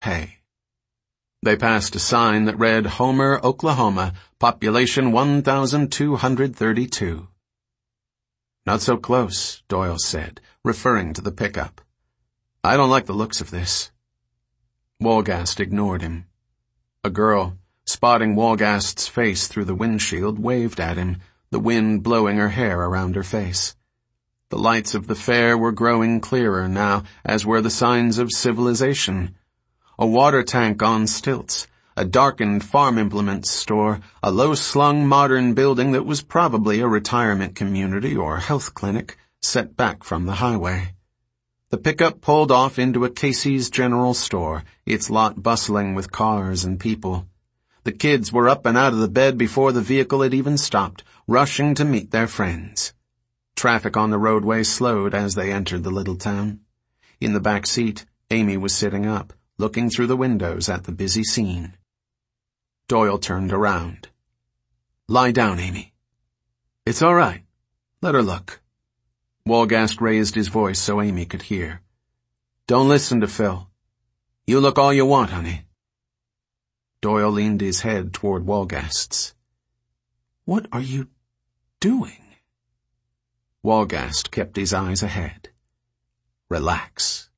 hay. They passed a sign that read Homer, Oklahoma, population 1,232. Not so close, Doyle said, referring to the pickup. I don't like the looks of this. Wolgast ignored him. A girl, spotting Wolgast's face through the windshield, waved at him, the wind blowing her hair around her face. The lights of the fair were growing clearer now, as were the signs of civilization. A water tank on stilts, a darkened farm implements store, a low-slung modern building that was probably a retirement community or health clinic, set back from the highway. The pickup pulled off into a Casey's General Store, its lot bustling with cars and people. The kids were up and out of the bed before the vehicle had even stopped, rushing to meet their friends. Traffic on the roadway slowed as they entered the little town. In the back seat, Amy was sitting up, looking through the windows at the busy scene. Doyle turned around. Lie down, Amy. It's all right. Let her look. Wolgast raised his voice so Amy could hear. Don't listen to Phil. You look all you want, honey. Doyle leaned his head toward Wolgast's. What are you doing? Wolgast kept his eyes ahead. Relax.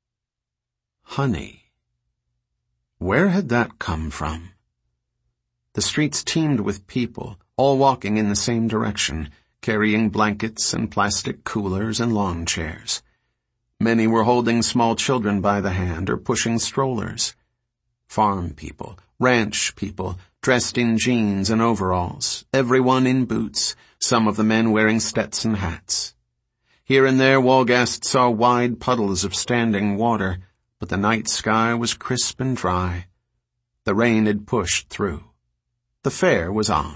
Honey. Where had that come from? The streets teemed with people, all walking in the same direction, carrying blankets and plastic coolers and lawn chairs. Many were holding small children by the hand or pushing strollers. Farm people, ranch people, dressed in jeans and overalls, everyone in boots, some of the men wearing Stetson hats. Here and there Wolgast saw wide puddles of standing water, but the night sky was crisp and dry. The rain had pushed through. The fair was on.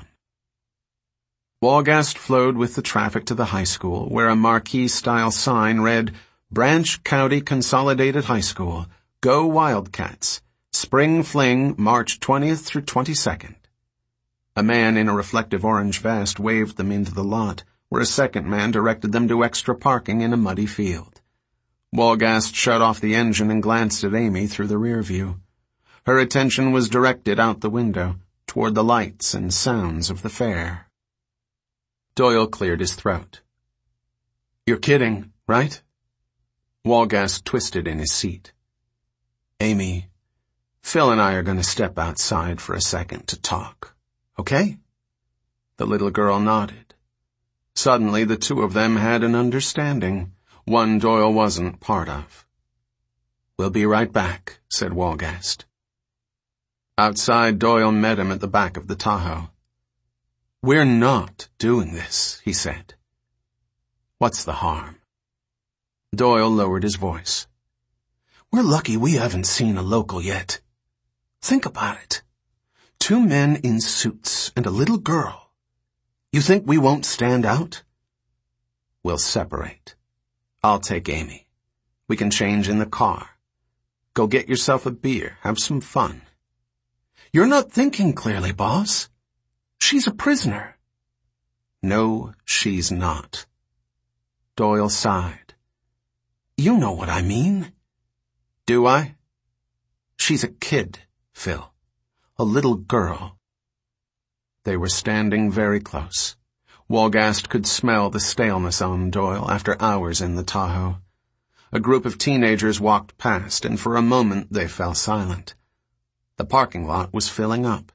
Wolgast flowed with the traffic to the high school, where a marquee-style sign read, Branch County Consolidated High School, Go Wildcats, Spring Fling, March 20th through 22nd. A man in a reflective orange vest waved them into the lot, where a second man directed them to extra parking in a muddy field. Wolgast shut off the engine and glanced at Amy through the rear view. Her attention was directed out the window, toward the lights and sounds of the fair. Doyle cleared his throat. You're kidding, right? Wolgast twisted in his seat. Amy, Phil and I are going to step outside for a second to talk, okay? The little girl nodded. Suddenly, the two of them had an understanding, one Doyle wasn't part of. We'll be right back, said Wolgast. Outside, Doyle met him at the back of the Tahoe. We're not doing this, he said. What's the harm? Doyle lowered his voice. We're lucky we haven't seen a local yet. Think about it. 2 men in suits and a little girl. You think we won't stand out? We'll separate. I'll take Amy. We can change in the car. Go get yourself a beer. Have some fun. You're not thinking clearly, boss. She's a prisoner. No, she's not. Doyle sighed. You know what I mean. Do I? She's a kid, Phil. A little girl. They were standing very close. Wolgast could smell the staleness on Doyle after hours in the Tahoe. A group of teenagers walked past, and for a moment they fell silent. The parking lot was filling up.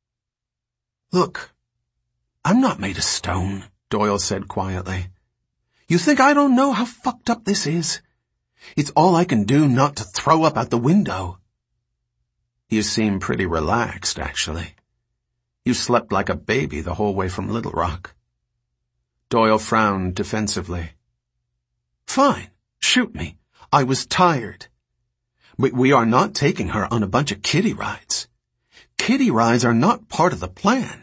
Look, I'm not made of stone, Doyle said quietly. You think I don't know how fucked up this is? It's all I can do not to throw up out the window. You seem pretty relaxed, actually. You slept like a baby the whole way from Little Rock. Doyle frowned defensively. Fine, shoot me. I was tired. But we are not taking her on a bunch of kiddie rides. Kiddie rides are not part of the plan.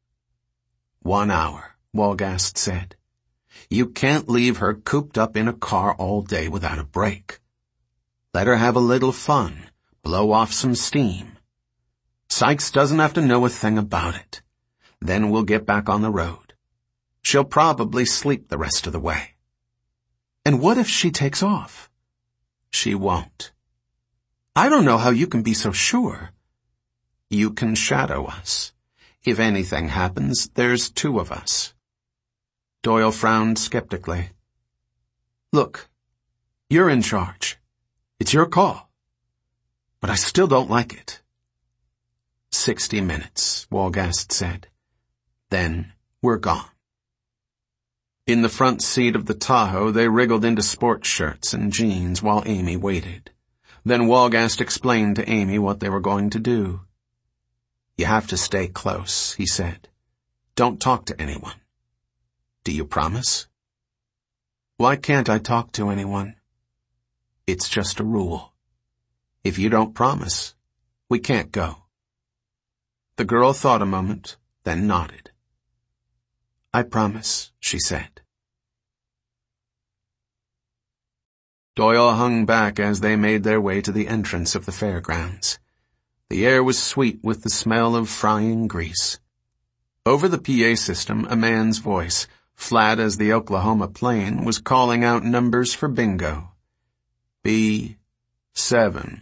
1 hour, Wolgast said. You can't leave her cooped up in a car all day without a break. Let her have a little fun, blow off some steam. Sykes doesn't have to know a thing about it. Then we'll get back on the road. She'll probably sleep the rest of the way. And what if she takes off? She won't. I don't know how you can be so sure. You can shadow us. If anything happens, there's two of us. Doyle frowned skeptically. Look, you're in charge. It's your call. But I still don't like it. 60 minutes, Walgast said. Then we're gone. In the front seat of the Tahoe, they wriggled into sports shirts and jeans while Amy waited. Then Walgast explained to Amy what they were going to do. You have to stay close, he said. Don't talk to anyone. Do you promise? Why can't I talk to anyone? It's just a rule. If you don't promise, we can't go. The girl thought a moment, then nodded. I promise, she said. Doyle hung back as they made their way to the entrance of the fairgrounds. The air was sweet with the smell of frying grease. Over the PA system, a man's voice, flat as the Oklahoma plain, was calling out numbers for bingo. B7,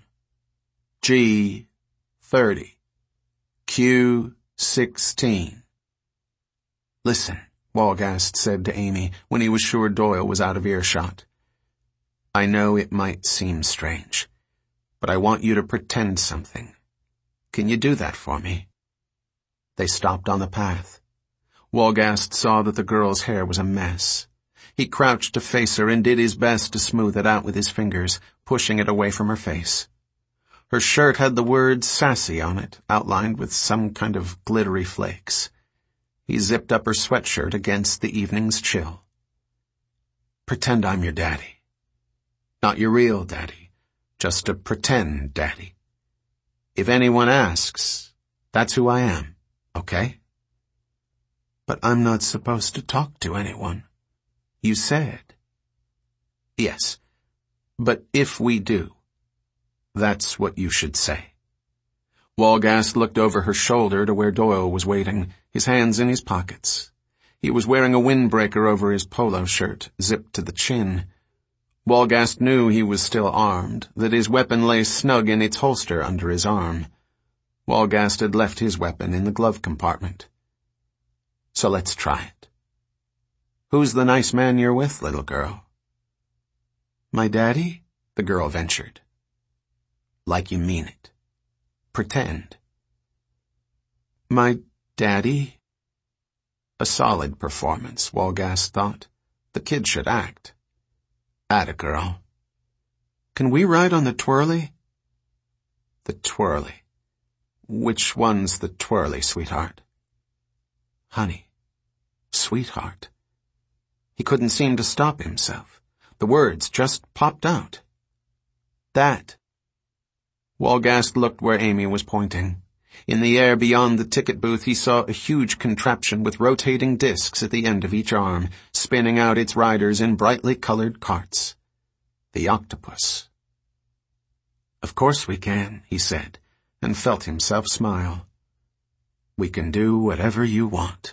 G30, Q16. Listen, Walgast said to Amy when he was sure Doyle was out of earshot. I know it might seem strange, but I want you to pretend something. Can you do that for me? They stopped on the path. Walgast saw that the girl's hair was a mess. He crouched to face her and did his best to smooth it out with his fingers, pushing it away from her face. Her shirt had the word sassy on it, outlined with some kind of glittery flakes. He zipped up her sweatshirt against the evening's chill. Pretend I'm your daddy. Not your real daddy, just a pretend daddy. If anyone asks, that's who I am, okay? But I'm not supposed to talk to anyone. You said. Yes, but if we do, that's what you should say. Walgast looked over her shoulder to where Doyle was waiting, his hands in his pockets. He was wearing a windbreaker over his polo shirt, zipped to the chin. Walgast knew he was still armed, that his weapon lay snug in its holster under his arm. Walgast had left his weapon in the glove compartment. So let's try it. Who's the nice man you're with, little girl? My daddy? The girl ventured. Like you mean it. Pretend. My daddy? A solid performance, Walgast thought. The kid should act. Atta girl. Can we ride on the twirly? The twirly. Which one's the twirly, sweetheart? Honey. Sweetheart. He couldn't seem to stop himself. The words just popped out. That. Walgast looked where Amy was pointing. In the air beyond the ticket booth he saw a huge contraption with rotating discs at the end of each arm, spinning out its riders in brightly colored carts. The octopus. Of course we can, he said, and felt himself smile. We can do whatever you want.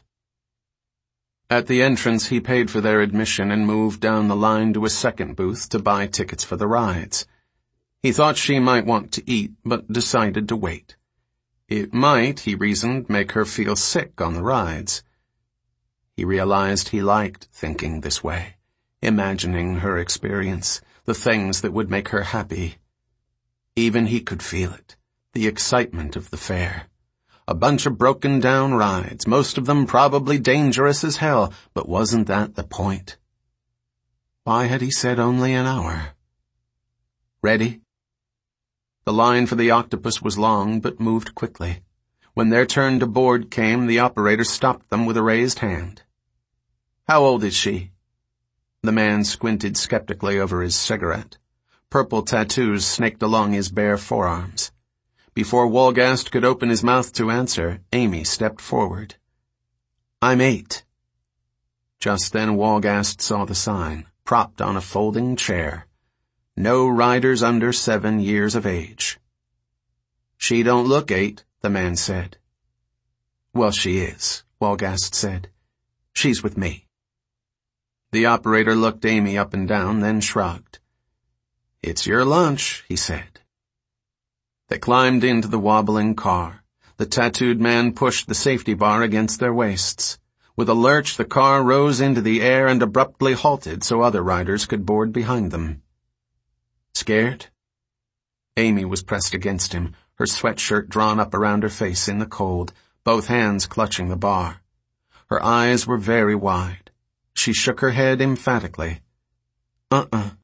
At the entrance he paid for their admission and moved down the line to a second booth to buy tickets for the rides. He thought she might want to eat, but decided to wait. It might, he reasoned, make her feel sick on the rides. He realized he liked thinking this way, imagining her experience, the things that would make her happy. Even he could feel it, the excitement of the fair. A bunch of broken-down rides, most of them probably dangerous as hell, but wasn't that the point? Why had he said only an hour? Ready? The line for the octopus was long, but moved quickly. When their turn to board came, the operator stopped them with a raised hand. How old is she? The man squinted skeptically over his cigarette. Purple tattoos snaked along his bare forearms. Before Walgast could open his mouth to answer, Amy stepped forward. I'm 8. Just then Walgast saw the sign, propped on a folding chair. No riders under 7 years of age. She don't look 8, the man said. Well, she is, Walgast said. She's with me. The operator looked Amy up and down, then shrugged. It's your lunch, he said. They climbed into the wobbling car. The tattooed man pushed the safety bar against their waists. With a lurch, the car rose into the air and abruptly halted so other riders could board behind them. Scared? Amy was pressed against him, her sweatshirt drawn up around her face in the cold, both hands clutching the bar. Her eyes were very wide. She shook her head emphatically. Uh-uh.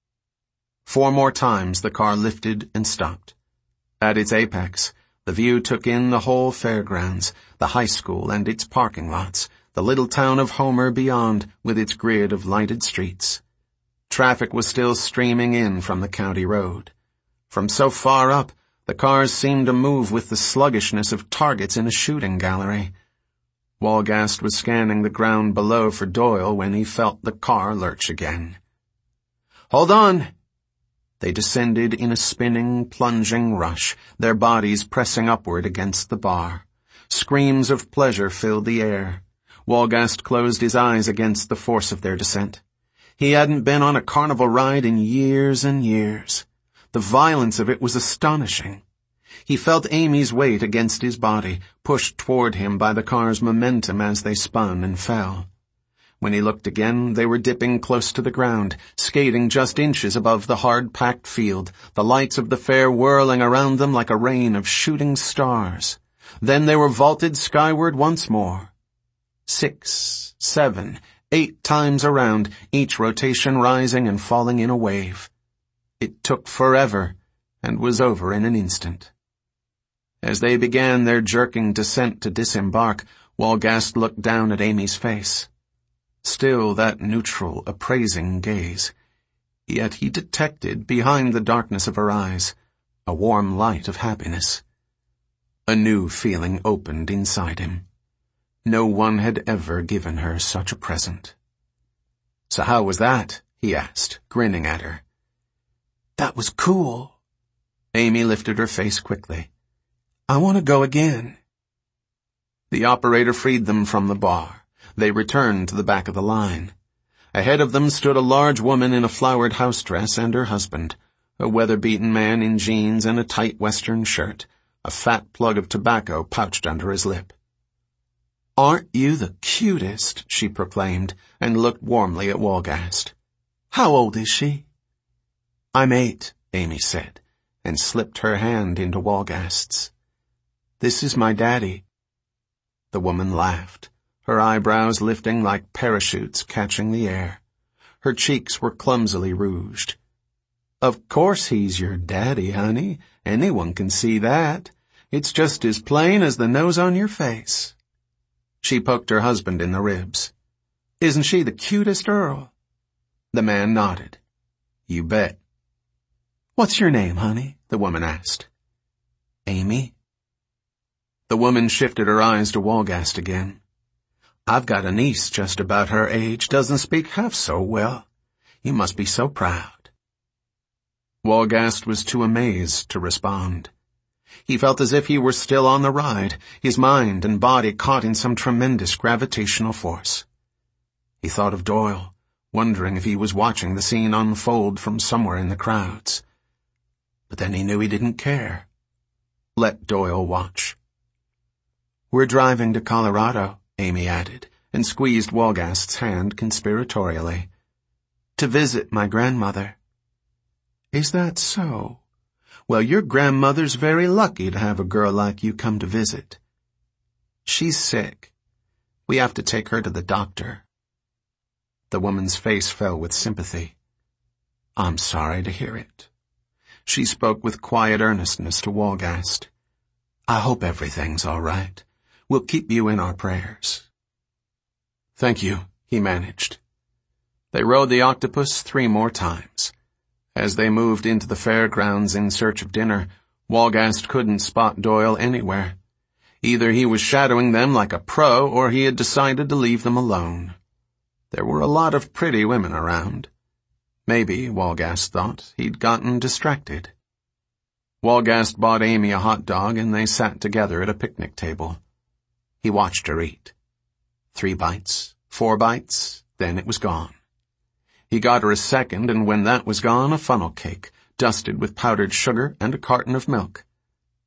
4 more times the car lifted and stopped. At its apex, the view took in the whole fairgrounds, the high school and its parking lots, the little town of Homer beyond with its grid of lighted streets. Traffic was still streaming in from the county road. From so far up, the cars seemed to move with the sluggishness of targets in a shooting gallery. Walgast was scanning the ground below for Doyle when he felt the car lurch again. "Hold on!" They descended in a spinning, plunging rush, their bodies pressing upward against the bar. Screams of pleasure filled the air. Walgast closed his eyes against the force of their descent. He hadn't been on a carnival ride in years and years. The violence of it was astonishing. He felt Amy's weight against his body, pushed toward him by the car's momentum as they spun and fell. When he looked again, they were dipping close to the ground, skating just inches above the hard-packed field, the lights of the fair whirling around them like a rain of shooting stars. Then they were vaulted skyward once more. 6, 7, 8 times around, each rotation rising and falling in a wave. It took forever, and was over in an instant. As they began their jerking descent to disembark, Walgast looked down at Amy's face. Still that neutral, appraising gaze. Yet he detected, behind the darkness of her eyes, a warm light of happiness. A new feeling opened inside him. No one had ever given her such a present. "So how was that?" he asked, grinning at her. "That was cool." Amy lifted her face quickly. "I want to go again." The operator freed them from the bar. They returned to the back of the line. Ahead of them stood a large woman in a flowered house dress and her husband, a weather-beaten man in jeans and a tight western shirt, a fat plug of tobacco pouched under his lip. "Aren't you the cutest?" she proclaimed, and looked warmly at Walgast. "How old is she?" "I'm 8, Amy said, and slipped her hand into Walgast's. "This is my daddy." The woman laughed, her eyebrows lifting like parachutes catching the air. Her cheeks were clumsily rouged. "Of course he's your daddy, honey. Anyone can see that. It's just as plain as the nose on your face." She poked her husband in the ribs. "Isn't she the cutest Earl?" The man nodded. "You bet." "What's your name, honey?" the woman asked. "Amy." The woman shifted her eyes to Walgast again. "I've got a niece just about her age, doesn't speak half so well. You must be so proud." Walgast was too amazed to respond. He felt as if he were still on the ride, his mind and body caught in some tremendous gravitational force. He thought of Doyle, wondering if he was watching the scene unfold from somewhere in the crowds. But then he knew he didn't care. Let Doyle watch. "We're driving to Colorado," Amy added, and squeezed Walgast's hand conspiratorially. "To visit my grandmother." "Is that so? Well, your grandmother's very lucky to have a girl like you come to visit." "She's sick. We have to take her to the doctor." The woman's face fell with sympathy. "I'm sorry to hear it." She spoke with quiet earnestness to Walgast. "I hope everything's all right. We'll keep you in our prayers." "Thank you," he managed. They rode the octopus 3 more times. As they moved into the fairgrounds in search of dinner, Walgast couldn't spot Doyle anywhere. Either he was shadowing them like a pro, or he had decided to leave them alone. There were a lot of pretty women around. Maybe, Walgast thought, he'd gotten distracted. Walgast bought Amy a hot dog, and they sat together at a picnic table. He watched her eat. 3 bites, 4 bites, then it was gone. He got her a second, and when that was gone, a funnel cake, dusted with powdered sugar and a carton of milk.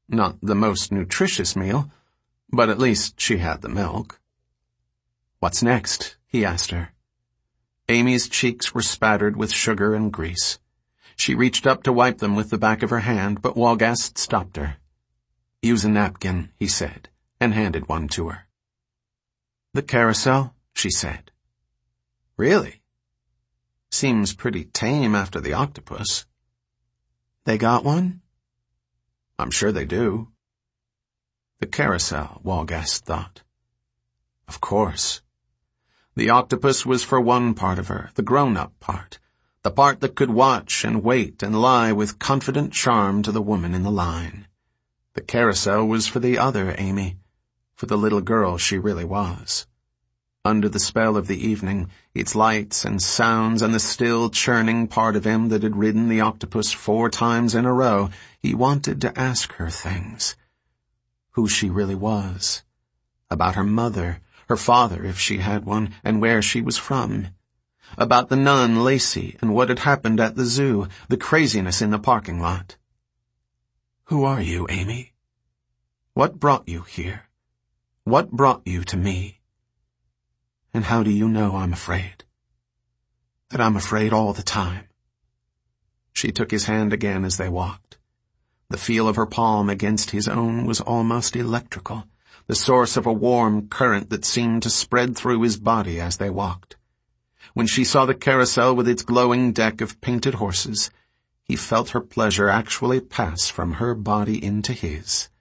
Not the most nutritious meal, but at least she had the milk. "What's next?" he asked her. Amy's cheeks were spattered with sugar and grease. She reached up to wipe them with the back of her hand, but Walgast stopped her. "Use a napkin," he said, and handed one to her. "The carousel?" she said. "Really? Seems pretty tame after the octopus." "They got one?" "I'm sure they do." The carousel, Walgast thought. Of course. The octopus was for one part of her, the grown-up part, the part that could watch and wait and lie with confident charm to the woman in the line. The carousel was for the other Amy, for the little girl she really was. Under the spell of the evening, its lights and sounds and the still churning part of him that had ridden the octopus 4 times in a row, he wanted to ask her things. Who she really was. About her mother, her father if she had one, and where she was from. About the nun, Lacey, and what had happened at the zoo, the craziness in the parking lot. Who are you, Amy? What brought you here? What brought you to me? And how do you know I'm afraid? That I'm afraid all the time. She took his hand again as they walked. The feel of her palm against his own was almost electrical, the source of a warm current that seemed to spread through his body as they walked. When she saw the carousel with its glowing deck of painted horses, he felt her pleasure actually pass from her body into his.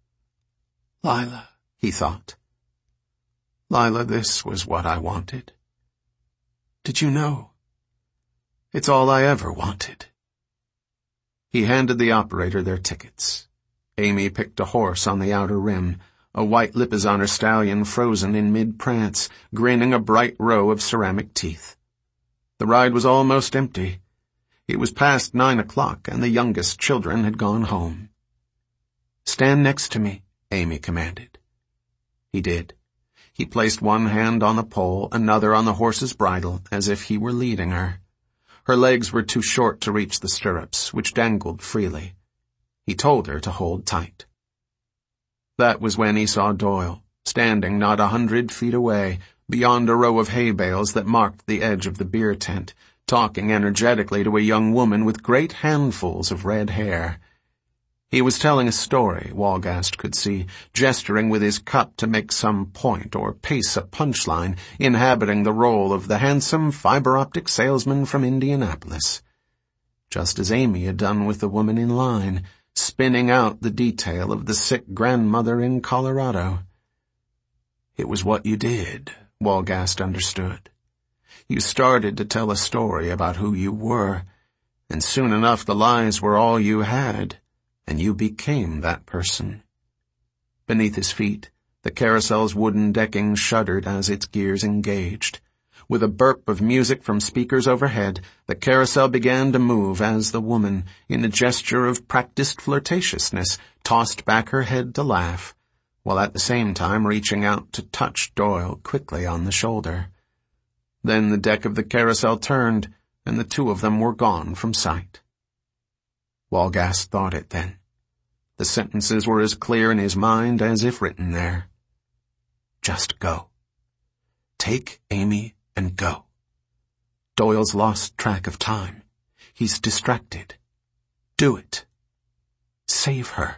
Lila, he thought. Lila, this was what I wanted. Did you know? It's all I ever wanted. He handed the operator their tickets. Amy picked a horse on the outer rim, a white Lipizzaner stallion frozen in mid-prance, grinning a bright row of ceramic teeth. The ride was almost empty. It was past 9 o'clock, and the youngest children had gone home. "Stand next to me," Amy commanded. He did. He placed one hand on the pole, another on the horse's bridle, as if he were leading her. Her legs were too short to reach the stirrups, which dangled freely. He told her to hold tight. That was when he saw Doyle, standing not 100 feet away, beyond a row of hay bales that marked the edge of the beer tent, talking energetically to a young woman with great handfuls of red hair. He was telling a story, Walgast could see, gesturing with his cup to make some point or pace a punchline, inhabiting the role of the handsome fiber-optic salesman from Indianapolis. Just as Amy had done with the woman in line, spinning out the detail of the sick grandmother in Colorado. It was what you did, Walgast understood. You started to tell a story about who you were, and soon enough the lies were all you had, and you became that person. Beneath his feet, the carousel's wooden decking shuddered as its gears engaged. With a burp of music from speakers overhead, the carousel began to move as the woman, in a gesture of practiced flirtatiousness, tossed back her head to laugh, while at the same time reaching out to touch Doyle quickly on the shoulder. Then the deck of the carousel turned, and the two of them were gone from sight. Walgast thought it then. The sentences were as clear in his mind as if written there. Just go. Take Amy and go. Doyle's lost track of time. He's distracted. Do it. Save her.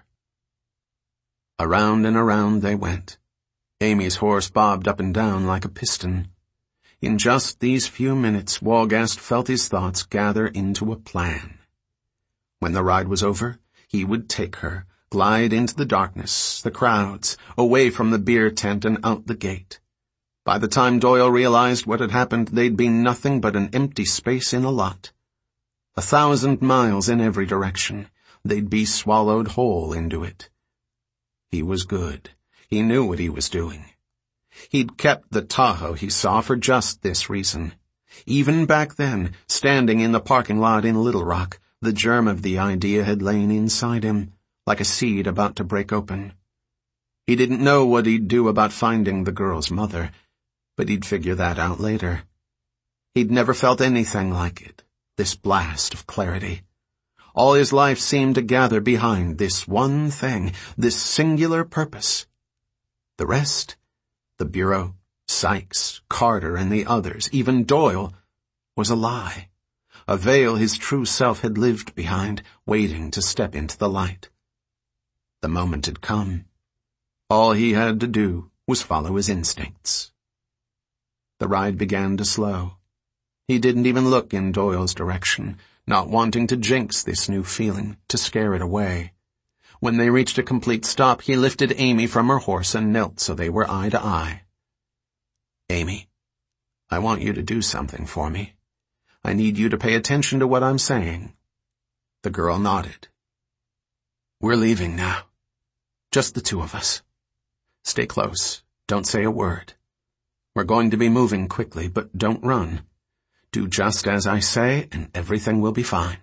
Around and around they went. Amy's horse bobbed up and down like a piston. In just these few minutes, Walgast felt his thoughts gather into a plan. When the ride was over, he would take her, glide into the darkness, the crowds, away from the beer tent and out the gate. By the time Doyle realized what had happened, they'd be nothing but an empty space in a lot. 1,000 miles in every direction. They'd be swallowed whole into it. He was good. He knew what he was doing. He'd kept the Tahoe he saw for just this reason. Even back then, standing in the parking lot in Little Rock, the germ of the idea had lain inside him, like a seed about to break open. He didn't know what he'd do about finding the girl's mother, but he'd figure that out later. He'd never felt anything like it, this blast of clarity. All his life seemed to gather behind this one thing, this singular purpose. The rest, the Bureau, Sykes, Carter, and the others, even Doyle, was a lie, a veil his true self had lived behind, waiting to step into the light. The moment had come. All he had to do was follow his instincts. The ride began to slow. He didn't even look in Doyle's direction, not wanting to jinx this new feeling, to scare it away. When they reached a complete stop, he lifted Amy from her horse and knelt so they were eye to eye. "Amy, I want you to do something for me. I need you to pay attention to what I'm saying." The girl nodded. "We're leaving now. Just the two of us. Stay close. Don't say a word. We're going to be moving quickly, but don't run. Do just as I say, and everything will be fine."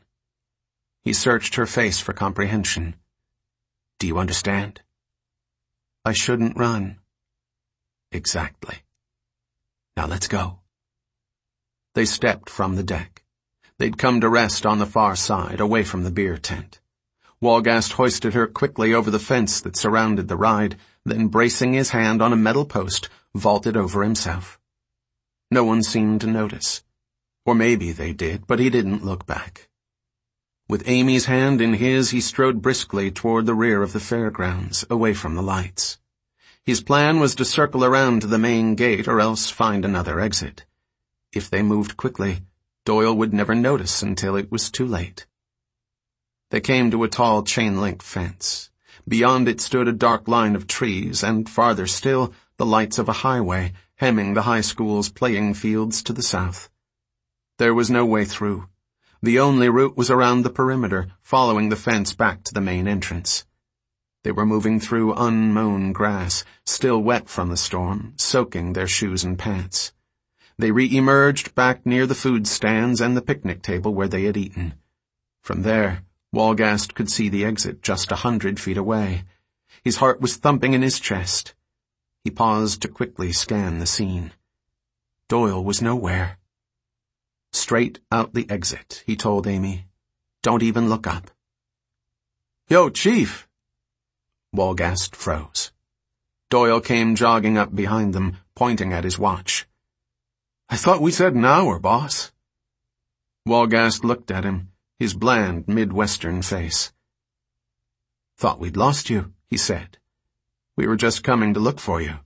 He searched her face for comprehension. "Do you understand?" "I shouldn't run." "Exactly. Now let's go." They stepped from the deck. They'd come to rest on the far side, away from the beer tent. Walgast hoisted her quickly over the fence that surrounded the ride, then bracing his hand on a metal post, vaulted over himself. No one seemed to notice. Or maybe they did, but he didn't look back. With Amy's hand in his, he strode briskly toward the rear of the fairgrounds, away from the lights. His plan was to circle around to the main gate or else find another exit. If they moved quickly, Doyle would never notice until it was too late. They came to a tall chain-link fence. Beyond it stood a dark line of trees, and farther still, the lights of a highway, hemming the high school's playing fields to the south. There was no way through. The only route was around the perimeter, following the fence back to the main entrance. They were moving through unmown grass, still wet from the storm, soaking their shoes and pants. They re-emerged back near the food stands and the picnic table where they had eaten. From there, Walgast could see the exit just 100 feet away. His heart was thumping in his chest. He paused to quickly scan the scene. Doyle was nowhere. "Straight out the exit," he told Amy. "Don't even look up." "Yo, Chief!" Walgast froze. Doyle came jogging up behind them, pointing at his watch. "I thought we said an hour, boss." Walgast looked at him, his bland Midwestern face. "Thought we'd lost you," he said. "We were just coming to look for you."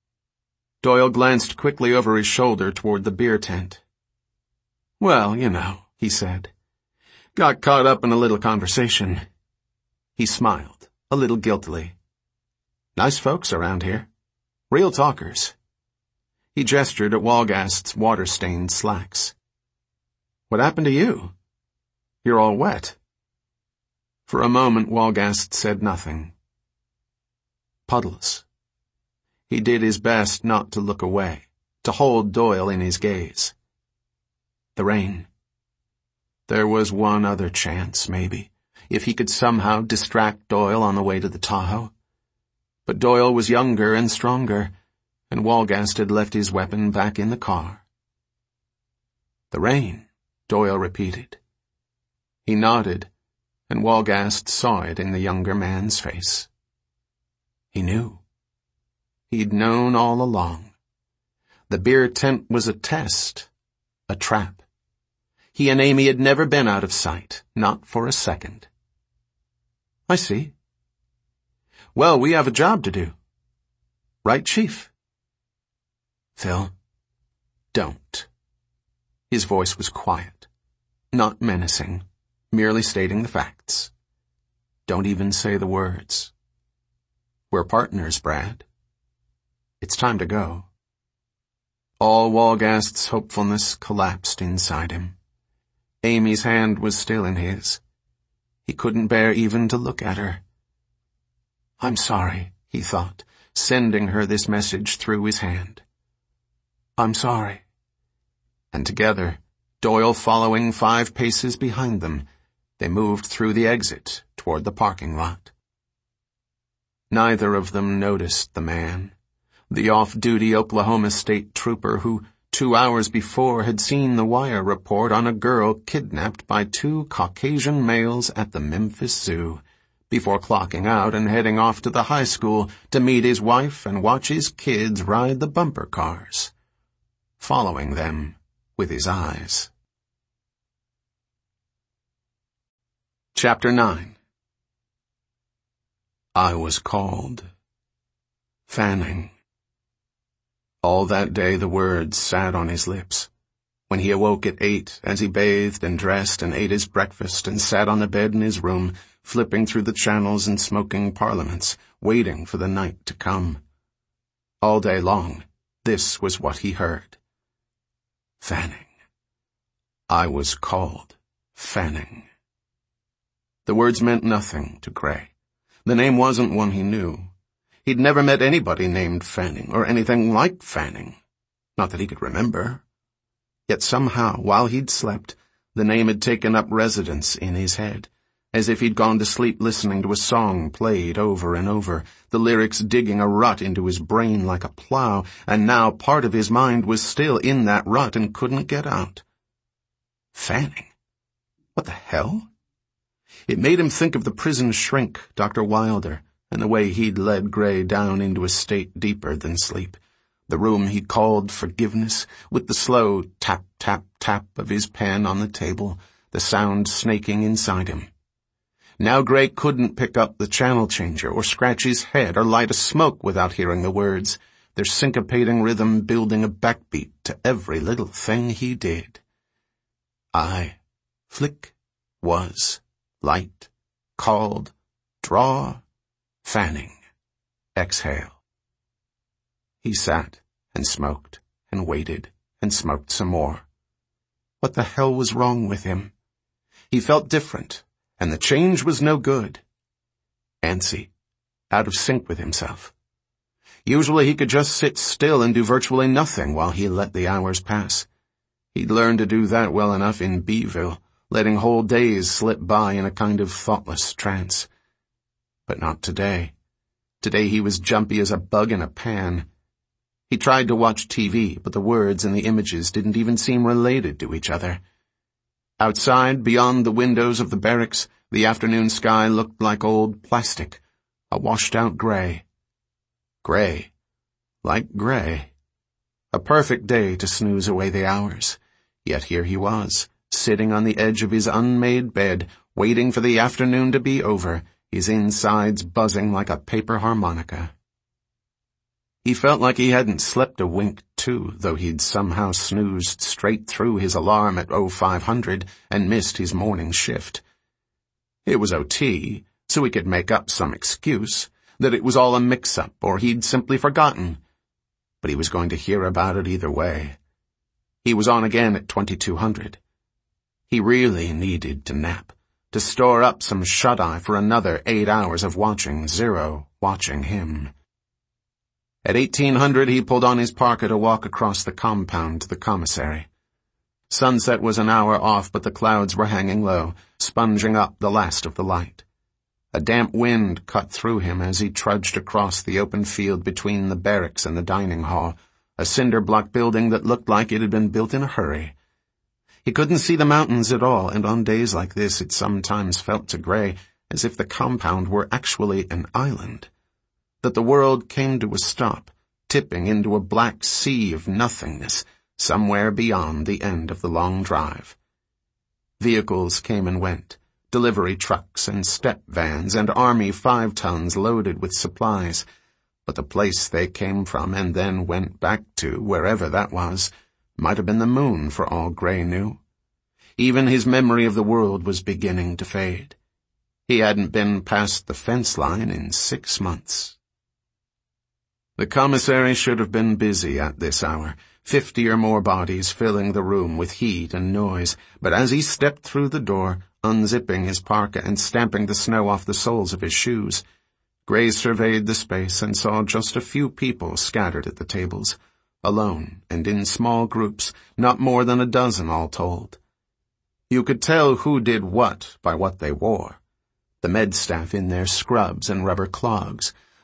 Doyle glanced quickly over his shoulder toward the beer tent. "Well, you know," he said. "Got caught up in a little conversation." He smiled, a little guiltily. "Nice folks around here. Real talkers." He gestured at Walgast's water-stained slacks. "What happened to you? You're all wet." For a moment, Walgast said nothing. Puddles. He did his best not to look away, to hold Doyle in his gaze. The rain. There was one other chance, maybe, if he could somehow distract Doyle on the way to the Tahoe. But Doyle was younger and stronger, and Walgast had left his weapon back in the car. "The rain," Doyle repeated. He nodded, and Walgast saw it in the younger man's face. He knew. He'd known all along. The beer tent was a test, a trap. He and Amy had never been out of sight, not for a second. "I see. Well, we have a job to do. Right, Chief?" "Phil, don't." His voice was quiet, not menacing, merely stating the facts. "Don't even say the words. We're partners, Brad. It's time to go." All Walgast's hopefulness collapsed inside him. Amy's hand was still in his. He couldn't bear even to look at her. "I'm sorry," he thought, sending her this message through his hand. "I'm sorry." And together, Doyle following 5 paces behind them, they moved through the exit toward the parking lot. Neither of them noticed the man, the off-duty Oklahoma State trooper who 2 hours before, had seen the Wire report on a girl kidnapped by 2 Caucasian males at the Memphis Zoo, before clocking out and heading off to the high school to meet his wife and watch his kids ride the bumper cars, following them with his eyes. Chapter 9. I was called Fanning. All that day the words sat on his lips. When he awoke at 8, as he bathed and dressed and ate his breakfast and sat on the bed in his room, flipping through the channels and smoking parliaments, waiting for the night to come. All day long, this was what he heard. Fanning. I was called Fanning. The words meant nothing to Gray. The name wasn't one he knew. He'd never met anybody named Fanning, or anything like Fanning. Not that he could remember. Yet somehow, while he'd slept, the name had taken up residence in his head, as if he'd gone to sleep listening to a song played over and over, the lyrics digging a rut into his brain like a plow, and now part of his mind was still in that rut and couldn't get out. Fanning? What the hell? It made him think of the prison shrink, Dr. Wilder, and the way he'd led Gray down into a state deeper than sleep. The room he called forgiveness, with the slow tap, tap, tap of his pen on the table, the sound snaking inside him. Now Gray couldn't pick up the channel changer or scratch his head or light a smoke without hearing the words, their syncopating rhythm building a backbeat to every little thing he did. I, flick, was, light, called, draw, Fanning, exhale. He sat and smoked and waited and smoked some more. What the hell was wrong with him? He felt different, and the change was no good. Antsy, out of sync with himself. Usually he could just sit still and do virtually nothing while he let the hours pass. He'd learned to do that well enough in Beeville, letting whole days slip by in a kind of thoughtless trance. But not today. Today he was jumpy as a bug in a pan. He tried to watch TV, but the words and the images didn't even seem related to each other. Outside, beyond the windows of the barracks, the afternoon sky looked like old plastic, a washed-out gray. Gray. Like Gray. A perfect day to snooze away the hours. Yet here he was, sitting on the edge of his unmade bed, waiting for the afternoon to be over, his insides buzzing like a paper harmonica. He felt like he hadn't slept a wink, too, though he'd somehow snoozed straight through his alarm at 0500 and missed his morning shift. It was OT, so he could make up some excuse, that it was all a mix-up or he'd simply forgotten. But he was going to hear about it either way. He was on again at 2200. He really needed to nap, to store up some shut-eye for another 8 hours of watching Zero watching him. At 1800 he pulled on his parka to walk across the compound to the commissary. Sunset was an hour off, but the clouds were hanging low, sponging up the last of the light. A damp wind cut through him as he trudged across the open field between the barracks and the dining hall, a cinder-block building that looked like it had been built in a hurry. He couldn't see the mountains at all, and on days like this it sometimes felt to Gray as if the compound were actually an island, that the world came to a stop, tipping into a black sea of nothingness, somewhere beyond the end of the long drive. Vehicles came and went, delivery trucks and step vans and Army 5-tons loaded with supplies, but the place they came from and then went back to, wherever that was, might have been the moon for all Gray knew. Even his memory of the world was beginning to fade. He hadn't been past the fence line in 6 months. The commissary should have been busy at this hour, 50 or more bodies filling the room with heat and noise, but as he stepped through the door, unzipping his parka and stamping the snow off the soles of his shoes, Gray surveyed the space and saw just a few people scattered at the tables, alone and in small groups, not more than a dozen all told. You could tell who did what by what they wore. The med staff in their scrubs and rubber clogs,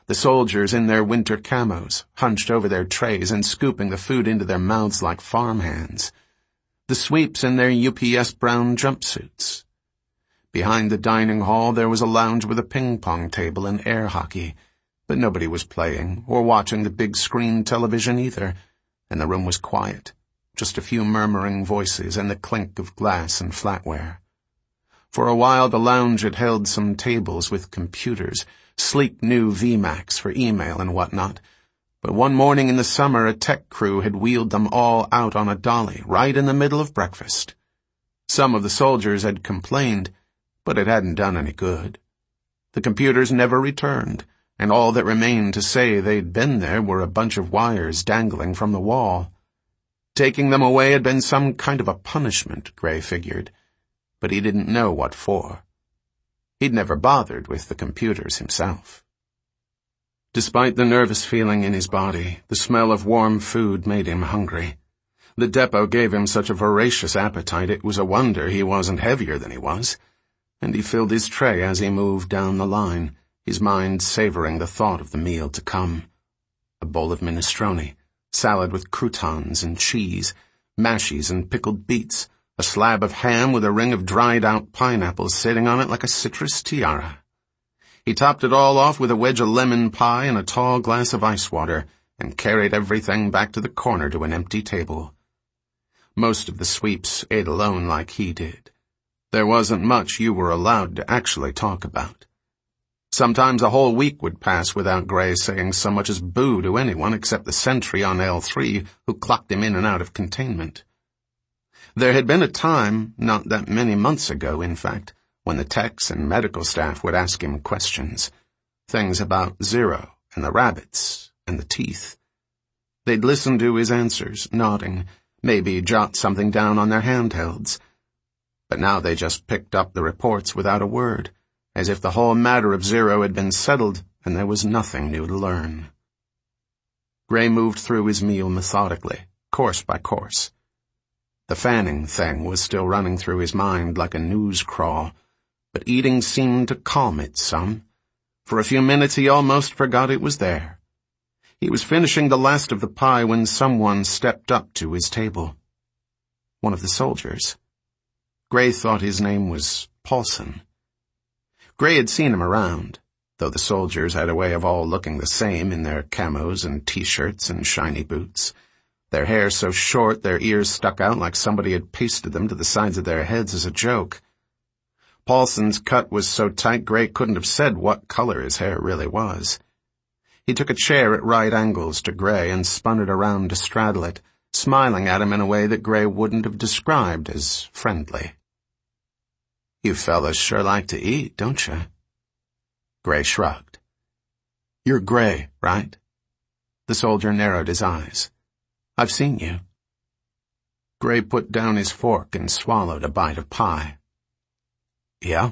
the soldiers in their winter camos, hunched over their trays and scooping the food into their mouths like farmhands, the sweeps in their UPS brown jumpsuits. Behind the dining hall there was a lounge with a ping-pong table and air hockey, but nobody was playing or watching the big screen television either, and the room was quiet, just a few murmuring voices and the clink of glass and flatware. For a while the lounge had held some tables with computers, sleek new VMAX for email and whatnot, but one morning in the summer a tech crew had wheeled them all out on a dolly right in the middle of breakfast. Some of the soldiers had complained, but it hadn't done any good. The computers never returned, and all that remained to say they'd been there were a bunch of wires dangling from the wall. Taking them away had been some kind of a punishment, Gray figured, but he didn't know what for. He'd never bothered with the computers himself. Despite the nervous feeling in his body, the smell of warm food made him hungry. The depot gave him such a voracious appetite it was a wonder he wasn't heavier than he was, and he filled his tray as he moved down the line, his mind savoring the thought of the meal to come. A bowl of minestrone, salad with croutons and cheese, mashies and pickled beets, a slab of ham with a ring of dried-out pineapples sitting on it like a citrus tiara. He topped it all off with a wedge of lemon pie and a tall glass of ice water, and carried everything back to the corner to an empty table. Most of the sweeps ate alone like he did. There wasn't much you were allowed to actually talk about. Sometimes a whole week would pass without Gray saying so much as boo to anyone except the sentry on L3 who clocked him in and out of containment. There had been a time, not that many months ago, in fact, when the techs and medical staff would ask him questions. Things about Zero and the rabbits and the teeth. They'd listen to his answers, nodding, maybe jot something down on their handhelds. But now they just picked up the reports without a word, as if the whole matter of Zero had been settled and there was nothing new to learn. Gray moved through his meal methodically, course by course. The Fanning thing was still running through his mind like a news crawl, but eating seemed to calm it some. For a few minutes he almost forgot it was there. He was finishing the last of the pie when someone stepped up to his table. One of the soldiers. Gray thought his name was Paulson. Gray had seen him around, though the soldiers had a way of all looking the same in their camos and T-shirts and shiny boots. Their hair so short their ears stuck out like somebody had pasted them to the sides of their heads as a joke. Paulson's cut was so tight Gray couldn't have said what color his hair really was. He took a chair at right angles to Gray and spun it around to straddle it, smiling at him in a way that Gray wouldn't have described as friendly. "You fellas sure like to eat, don't you?" Gray shrugged. "You're Gray, right?" The soldier narrowed his eyes. "I've seen you." Gray put down his fork and swallowed a bite of pie. "Yeah?"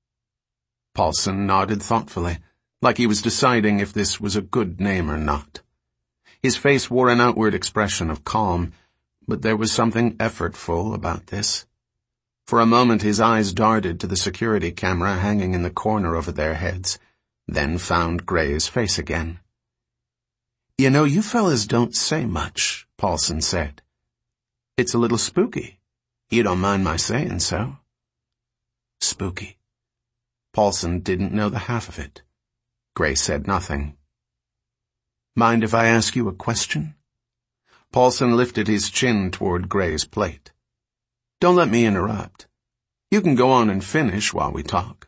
Paulson nodded thoughtfully, like he was deciding if this was a good name or not. His face wore an outward expression of calm, but there was something effortful about this. For a moment his eyes darted to the security camera hanging in the corner over their heads, then found Gray's face again. "You know, you fellas don't say much," Paulson said. "It's a little spooky. You don't mind my saying so?" Spooky. Paulson didn't know the half of it. Gray said nothing. "Mind if I ask you a question?" Paulson lifted his chin toward Gray's plate. "Don't let me interrupt. You can go on and finish while we talk."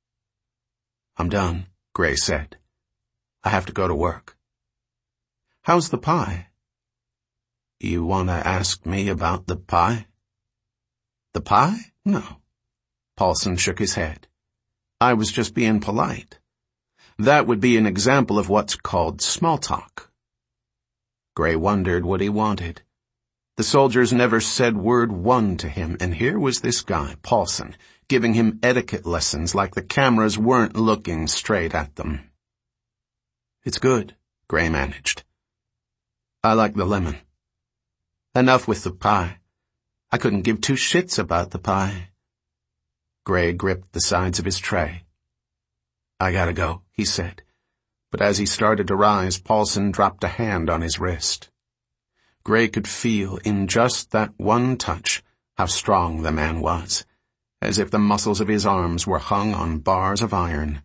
"I'm done," Gray said. "I have to go to work." "How's the pie?" "You want to ask me about the pie?" "The pie? No." Paulson shook his head. "I was just being polite. That would be an example of what's called small talk." Gray wondered what he wanted. The soldiers never said word one to him, and here was this guy, Paulson, giving him etiquette lessons like the cameras weren't looking straight at them. "It's good," Gray managed. "I like the lemon." "Enough with the pie. I couldn't give two shits about the pie." Gray gripped the sides of his tray. "I gotta go," he said, but as he started to rise, Paulson dropped a hand on his wrist. Gray could feel in just that one touch how strong the man was, as if the muscles of his arms were hung on bars of iron.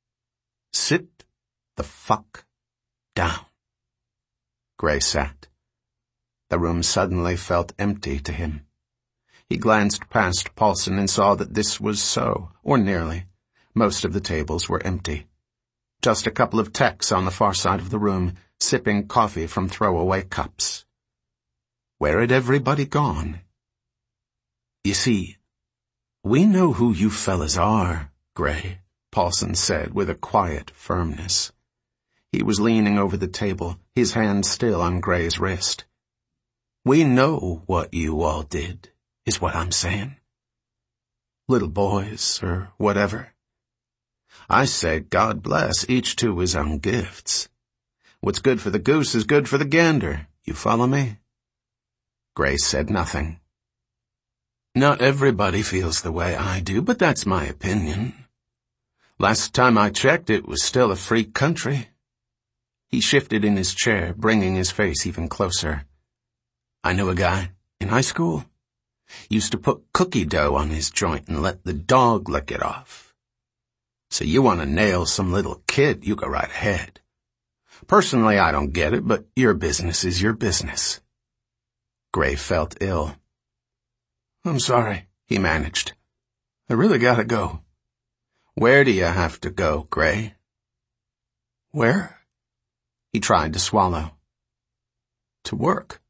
"Sit the fuck down." Gray sat. The room suddenly felt empty to him. He glanced past Paulson and saw that this was so, or nearly. Most of the tables were empty. Just a couple of techs on the far side of the room, sipping coffee from throwaway cups. Where had everybody gone? "You see, we know who you fellas are, Gray," Paulson said with a quiet firmness. He was leaning over the table, his hand still on Gray's wrist. "We know what you all did, is what I'm saying. Little boys, or whatever. I say God bless each to his own gifts. What's good for the goose is good for the gander. You follow me?" Gray said nothing. "Not everybody feels the way I do, but that's my opinion. Last time I checked, it was still a free country." He shifted in his chair, bringing his face even closer. "I knew a guy in high school. Used to put cookie dough on his joint and let the dog lick it off. So you want to nail some little kid, you go right ahead. Personally, I don't get it, but your business is your business." Gray felt ill. "I'm sorry," he managed. "I really gotta go." "Where do you have to go, Gray?" "Where?" He tried to swallow. "To work.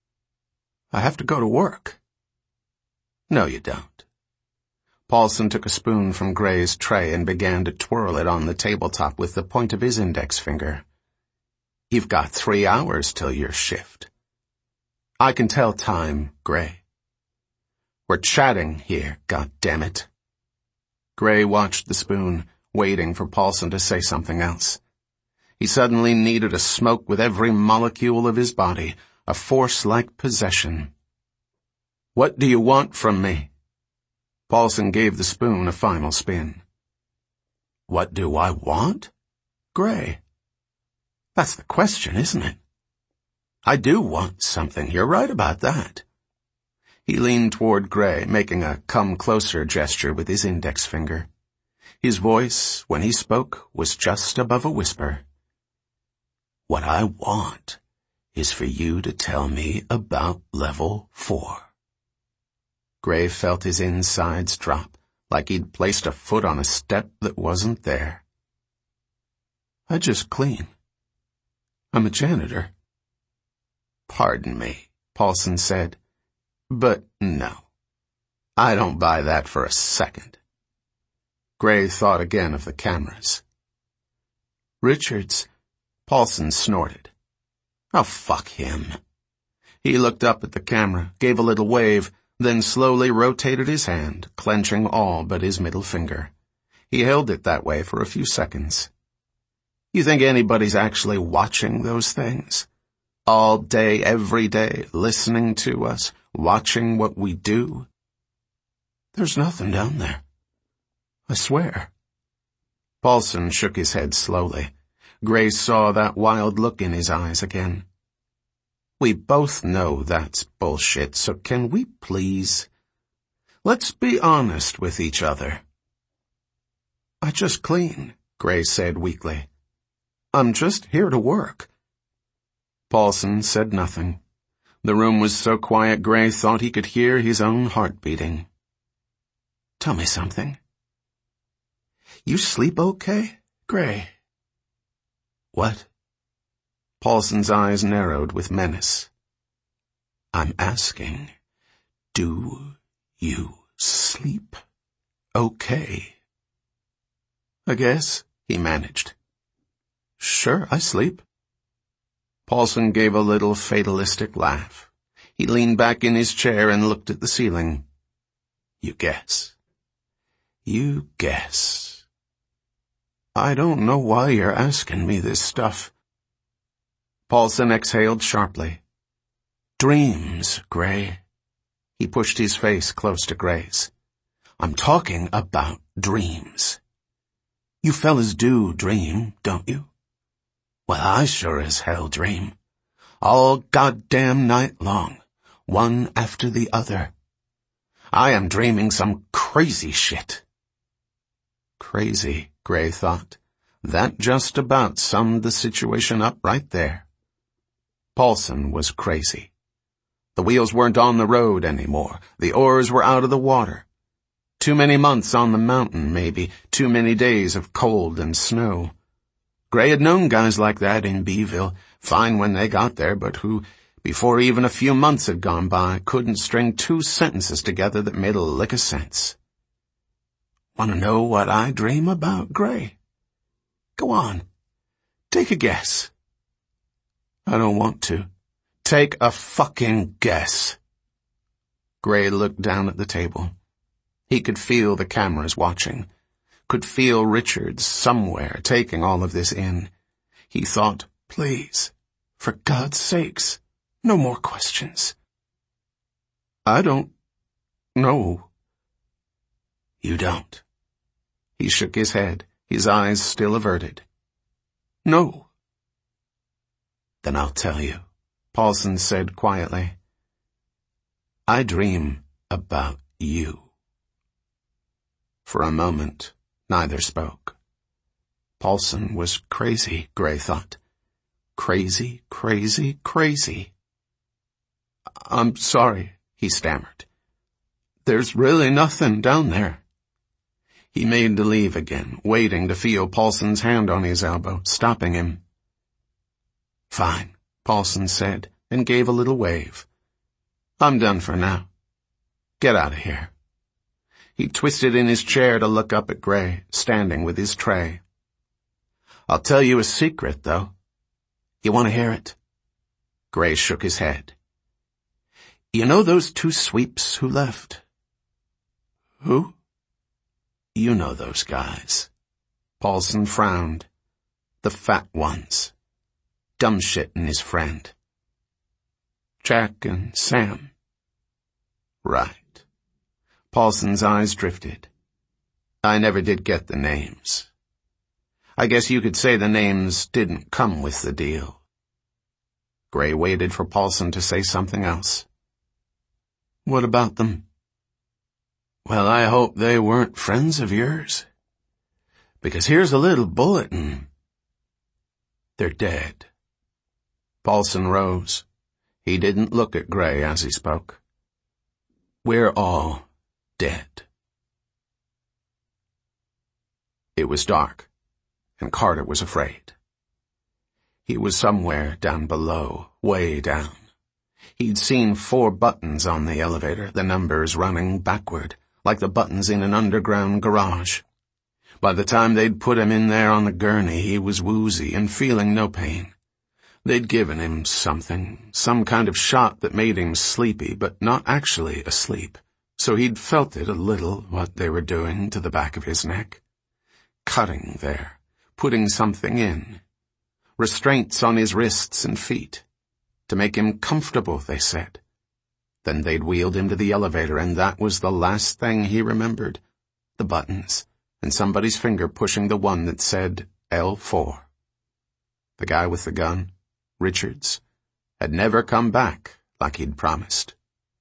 I have to go to work." "No, you don't." Paulson took a spoon from Gray's tray and began to twirl it on the tabletop with the point of his index finger. "You've got 3 hours till your shift. I can tell time, Gray. We're chatting here, goddammit." Gray watched the spoon, waiting for Paulson to say something else. He suddenly needed a smoke with every molecule of his body, a force-like possession. "What do you want from me?" Paulson gave the spoon a final spin. "What do I want? Gray. That's the question, isn't it? I do want something, you're right about that." He leaned toward Gray, making a come-closer gesture with his index finger. His voice, when he spoke, was just above a whisper. "What I want is for you to tell me about level 4. Gray felt his insides drop, like he'd placed a foot on a step that wasn't there. "I just clean. I'm a janitor." "Pardon me," Paulson said, "but no. I don't buy that for a second." Gray thought again of the cameras. "Richards," Paulson snorted. "Oh, fuck him." He looked up at the camera, gave a little wave, then slowly rotated his hand, clenching all but his middle finger. He held it that way for a few seconds. "You think anybody's actually watching those things? All day, every day, listening to us, watching what we do? There's nothing down there. I swear." Paulson shook his head slowly. Gray saw that wild look in his eyes again. "We both know that's bullshit, so can we please? Let's be honest with each other." "I just clean," Gray said weakly. "I'm just here to work." Paulson said nothing. The room was so quiet Gray thought he could hear his own heart beating. "Tell me something. You sleep okay, Gray?" "What?" Paulson's eyes narrowed with menace. "I'm asking, do you sleep okay?" "I guess," he managed. "Sure, I sleep." Paulson gave a little fatalistic laugh. He leaned back in his chair and looked at the ceiling. "You guess. You guess. I don't know why you're asking me this stuff." Paulson exhaled sharply. "Dreams, Gray." He pushed his face close to Gray's. "I'm talking about dreams. You fellas do dream, don't you? Well, I sure as hell dream. All goddamn night long, one after the other. I am dreaming some crazy shit. Crazy, Gray thought. That just about summed the situation up right there. Paulson was crazy. The wheels weren't on the road anymore. The oars were out of the water. Too many months on the mountain, maybe. Too many days of cold and snow. Gray had known guys like that in Beeville, fine when they got there, but who, before even a few months had gone by, couldn't string two sentences together that made a lick of sense. Want to know what I dream about, Gray? Go on. Take a guess. I don't want to. Take a fucking guess. Gray looked down at the table. He could feel the cameras watching. Could feel Richards somewhere taking all of this in. He thought, please, for God's sakes, no more questions. I don't know. You don't. He shook his head, his eyes still averted. No. Then I'll tell you, Paulson said quietly. I dream about you. For a moment, neither spoke. Paulson was crazy, Gray thought. Crazy, crazy, crazy. I'm sorry, he stammered. There's really nothing down there. He made to leave again, waiting to feel Paulson's hand on his elbow, stopping him. Fine, Paulson said, and gave a little wave. I'm done for now. Get out of here. He twisted in his chair to look up at Gray, standing with his tray. I'll tell you a secret, though. You want to hear it? Gray shook his head. You know those two sweeps who left? Who? You know those guys. Paulson frowned. The fat ones. Dumb shit and his friend. Jack and Sam. Right. Paulson's eyes drifted. I never did get the names. I guess you could say the names didn't come with the deal. Gray waited for Paulson to say something else. What about them? Well, I hope they weren't friends of yours. Because here's a little bulletin. They're dead. Paulson rose. He didn't look at Gray as he spoke. We're all dead. It was dark, and Carter was afraid. He was somewhere down below, way down. He'd seen 4 buttons on the elevator, the numbers running backward, like the buttons in an underground garage. By the time they'd put him in there on the gurney, he was woozy and feeling no pain. They'd given him something, some kind of shot that made him sleepy, but not actually asleep. So he'd felt it a little, what they were doing to the back of his neck. Cutting there, putting something in. Restraints on his wrists and feet. To make him comfortable, they said. Then they'd wheeled him to the elevator, and that was the last thing he remembered. The buttons, and somebody's finger pushing the one that said L4. The guy with the gun, Richards, had never come back like he'd promised.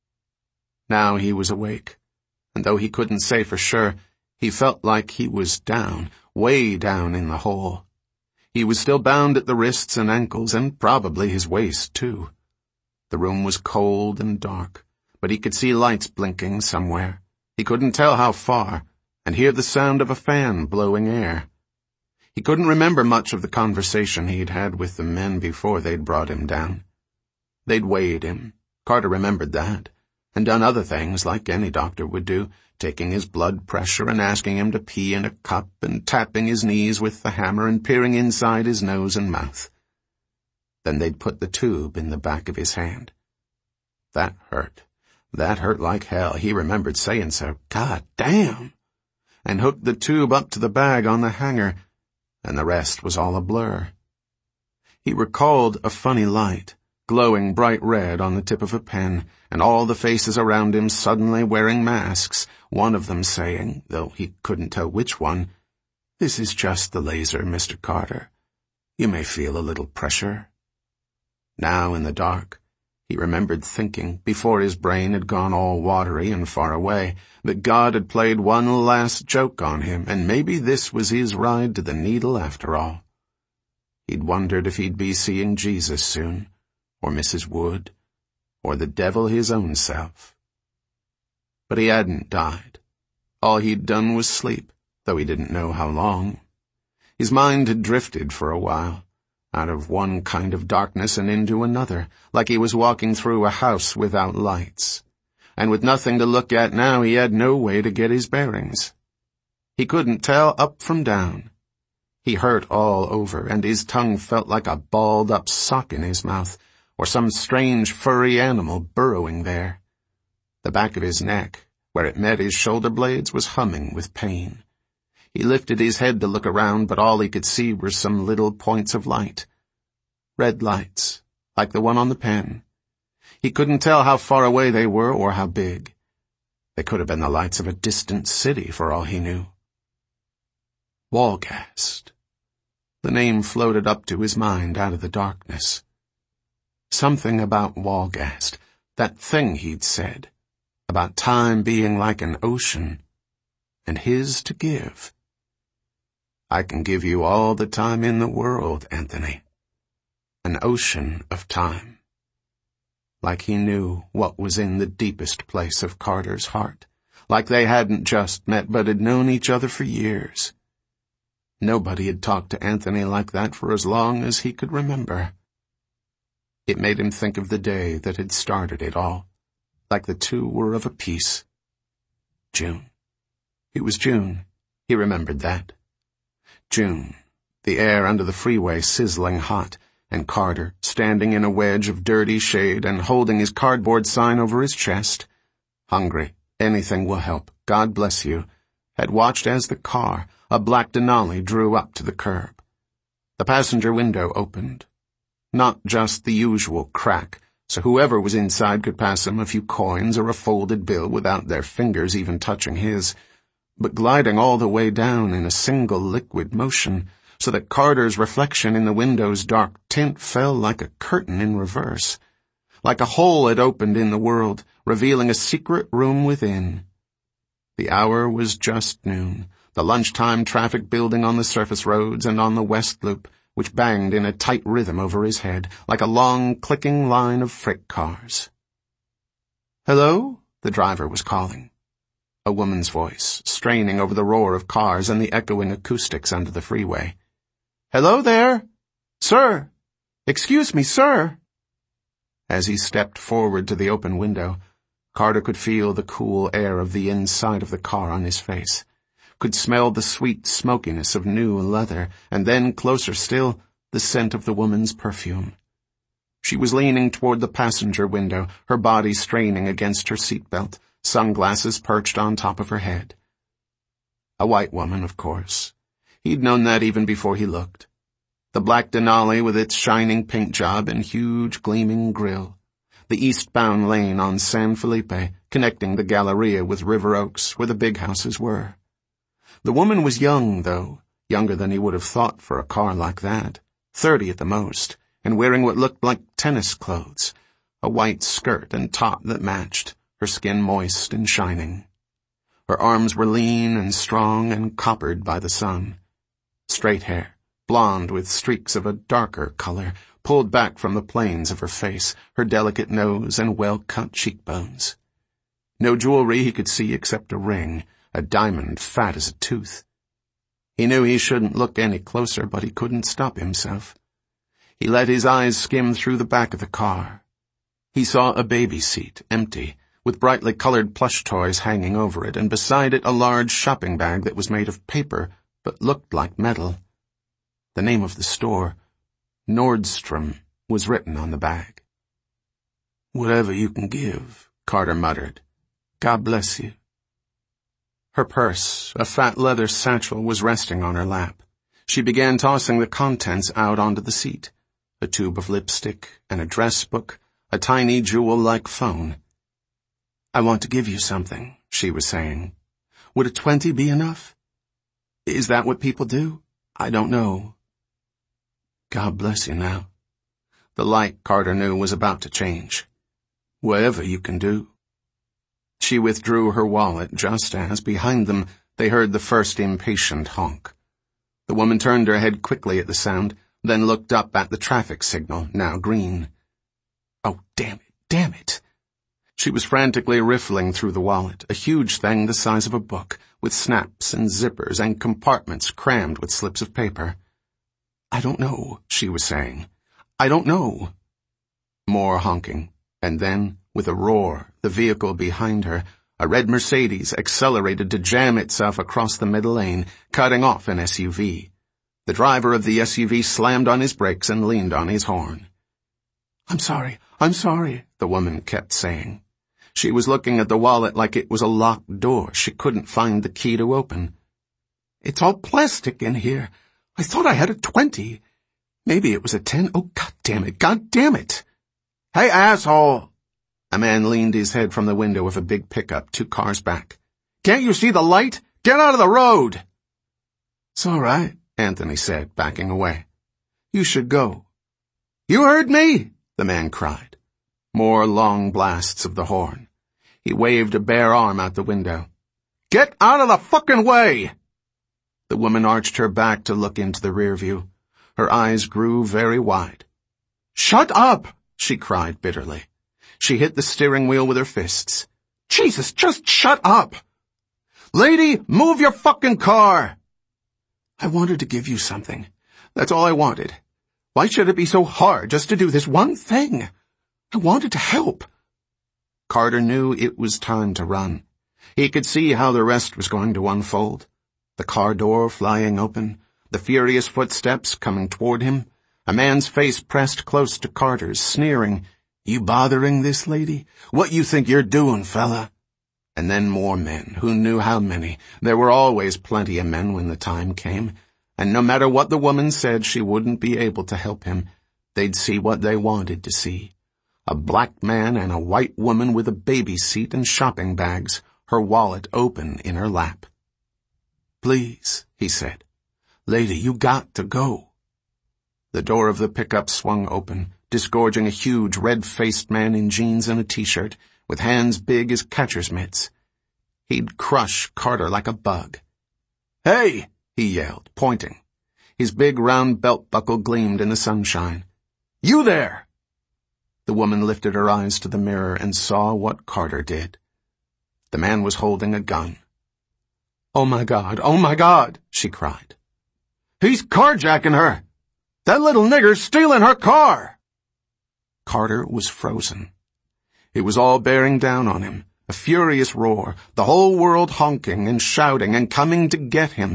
Now he was awake, and though he couldn't say for sure, he felt like he was down, way down in the hole. He was still bound at the wrists and ankles, and probably his waist, too. The room was cold and dark, but he could see lights blinking somewhere. He couldn't tell how far, and hear the sound of a fan blowing air. He couldn't remember much of the conversation he'd had with the men before they'd brought him down. They'd weighed him, Carter remembered that, and done other things like any doctor would do, taking his blood pressure and asking him to pee in a cup and tapping his knees with the hammer and peering inside his nose and mouth. Then they'd put the tube in the back of his hand. That hurt. That hurt like hell. He remembered saying so. God damn! And hooked the tube up to the bag on the hanger, and the rest was all a blur. He recalled a funny light, glowing bright red on the tip of a pen, and all the faces around him suddenly wearing masks, one of them saying, though he couldn't tell which one, "This is just the laser, Mr. Carter. You may feel a little pressure. Now in the dark, he remembered thinking, before his brain had gone all watery and far away, that God had played one last joke on him, and maybe this was his ride to the Needle after all. He'd wondered if he'd be seeing Jesus soon, or Mrs. Wood, or the devil his own self. But he hadn't died. All he'd done was sleep, though he didn't know how long. His mind had drifted for a while, out of one kind of darkness and into another, like he was walking through a house without lights. And with nothing to look at now, he had no way to get his bearings. He couldn't tell up from down. He hurt all over, and his tongue felt like a balled-up sock in his mouth, or some strange furry animal burrowing there. The back of his neck, where it met his shoulder blades, was humming with pain. He lifted his head to look around, but all he could see were some little points of light. Red lights, like the one on the pen. He couldn't tell how far away they were or how big. They could have been the lights of a distant city for all he knew. Walgast. The name floated up to his mind out of the darkness. Something about Walgast, that thing he'd said, about time being like an ocean, and his to give. I can give you all the time in the world, Anthony. An ocean of time. Like he knew what was in the deepest place of Carter's heart. Like they hadn't just met, but had known each other for years. Nobody had talked to Anthony like that for as long as he could remember. It made him think of the day that had started it all, like the two were of a piece. June. It was June. He remembered that. June. The air under the freeway sizzling hot, and Carter standing in a wedge of dirty shade and holding his cardboard sign over his chest. Hungry. Anything will help. God bless you. Had watched as the car, a black Denali, drew up to the curb. The passenger window opened. Not just the usual crack, so whoever was inside could pass him a few coins or a folded bill without their fingers even touching his, but gliding all the way down in a single liquid motion, so that Carter's reflection in the window's dark tint fell like a curtain in reverse. Like a hole had opened in the world, revealing a secret room within. The hour was just noon, the lunchtime traffic building on the surface roads and on the West Loop, which banged in a tight rhythm over his head, like a long, clicking line of freight cars. "Hello?" the driver was calling. A woman's voice, straining over the roar of cars and the echoing acoustics under the freeway. "Hello there? Sir! Excuse me, sir!" As he stepped forward to the open window, Carter could feel the cool air of the inside of the car on his face, could smell the sweet smokiness of new leather, and then, closer still, the scent of the woman's perfume. She was leaning toward the passenger window, her body straining against her seatbelt, sunglasses perched on top of her head. A white woman, of course. He'd known that even before he looked. The black Denali with its shining paint job and huge gleaming grille. The eastbound lane on San Felipe, connecting the Galleria with River Oaks, where the big houses were. The woman was young, though, younger than he would have thought for a car like that, 30 at the most, and wearing what looked like tennis clothes, a white skirt and top that matched, her skin moist and shining. Her arms were lean and strong and coppered by the sun. Straight hair, blonde with streaks of a darker color, pulled back from the planes of her face, her delicate nose and well-cut cheekbones. No jewelry he could see except a ring, a diamond fat as a tooth. He knew he shouldn't look any closer, but he couldn't stop himself. He let his eyes skim through the back of the car. He saw a baby seat, empty, with brightly colored plush toys hanging over it, and beside it a large shopping bag that was made of paper, but looked like metal. The name of the store, Nordstrom, was written on the bag. "Whatever you can give," Carter muttered. "God bless you." Her purse, a fat leather satchel, was resting on her lap. She began tossing the contents out onto the seat. A tube of lipstick, an address book, a tiny jewel-like phone. "I want to give you something," she was saying. "Would a 20 be enough? Is that what people do? I don't know." God bless you now. The light, Carter knew, was about to change. Whatever you can do. She withdrew her wallet just as, behind them, they heard the first impatient honk. The woman turned her head quickly at the sound, then looked up at the traffic signal, now green. Oh, damn it. She was frantically riffling through the wallet, a huge thing the size of a book, with snaps and zippers and compartments crammed with slips of paper. I don't know, she was saying. I don't know. More honking, and then, with a roar, the vehicle behind her, a red Mercedes, accelerated to jam itself across the middle lane, cutting off an SUV. The driver of the SUV slammed on his brakes and leaned on his horn. I'm sorry, the woman kept saying. She was looking at the wallet like it was a locked door she couldn't find the key to open. It's all plastic in here. I thought I had a 20. Maybe it was a 10. Oh, God damn it. Hey, asshole! A man leaned his head from the window of a big pickup 2 cars back. Can't you see the light? Get out of the road! It's all right, Anthony said, backing away. You should go. You heard me? The man cried. More long blasts of the horn. He waved a bare arm out the window. Get out of the fucking way! The woman arched her back to look into the rear view. Her eyes grew very wide. Shut up! She cried bitterly. She hit the steering wheel with her fists. Jesus, just shut up! Lady, move your fucking car! I wanted to give you something. That's all I wanted. Why should it be so hard just to do this one thing? I wanted to help. Carter knew it was time to run. He could see how the rest was going to unfold. The car door flying open, the furious footsteps coming toward him, a man's face pressed close to Carter's, sneering, You bothering this lady? What you think you're doing, fella? And then more men, who knew how many. There were always plenty of men when the time came, and no matter what the woman said, she wouldn't be able to help him. They'd see what they wanted to see. A black man and a white woman with a baby seat and shopping bags, her wallet open in her lap. Please, he said. Lady, you got to go. The door of the pickup swung open, disgorging a huge red-faced man in jeans and a t-shirt, with hands big as catcher's mitts. He'd crush Carter like a bug. Hey, he yelled, pointing. His big round belt buckle gleamed in the sunshine. You there! The woman lifted her eyes to the mirror and saw what Carter did. The man was holding a gun. Oh my God, she cried. He's carjacking her! That little nigger's stealing her car! Carter was frozen. It was all bearing down on him, a furious roar, the whole world honking and shouting and coming to get him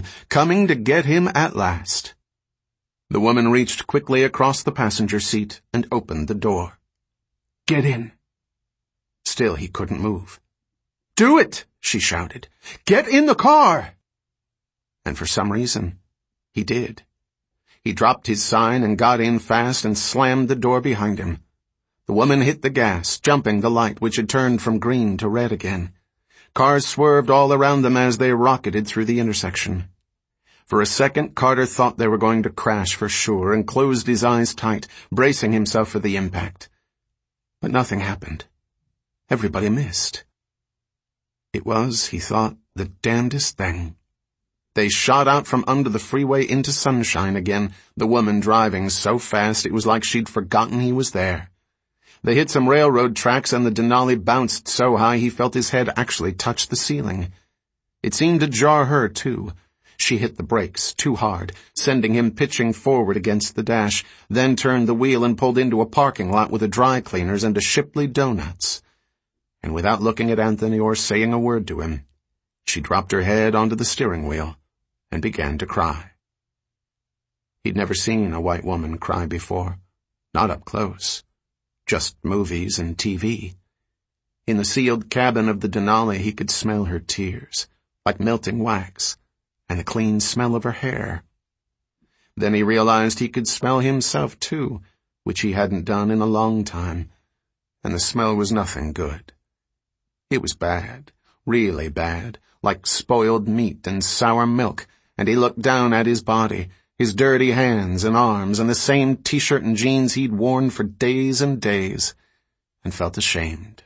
at last. The woman reached quickly across the passenger seat and opened the door. Get in. Still he couldn't move. Do it, she shouted. Get in the car! And for some reason, he did. He dropped his sign and got in fast and slammed the door behind him. The woman hit the gas, jumping the light, which had turned from green to red again. Cars swerved all around them as they rocketed through the intersection. For a second, Carter thought they were going to crash for sure and closed his eyes tight, bracing himself for the impact. But nothing happened. Everybody missed. It was, he thought, the damnedest thing. They shot out from under the freeway into sunshine again, the woman driving so fast it was like she'd forgotten he was there. They hit some railroad tracks and the Denali bounced so high he felt his head actually touch the ceiling. It seemed to jar her, too. She hit the brakes too hard, sending him pitching forward against the dash, then turned the wheel and pulled into a parking lot with a dry cleaners and a Shipley Donuts. And without looking at Anthony or saying a word to him, she dropped her head onto the steering wheel and began to cry. He'd never seen a white woman cry before, not up close, just movies and TV. In the sealed cabin of the Denali he could smell her tears, like melting wax, and the clean smell of her hair. Then he realized he could smell himself too, which he hadn't done in a long time, and the smell was nothing good. It was bad, really bad, like spoiled meat and sour milk, and he looked down at his body, his dirty hands and arms and the same t-shirt and jeans he'd worn for days and days, and felt ashamed.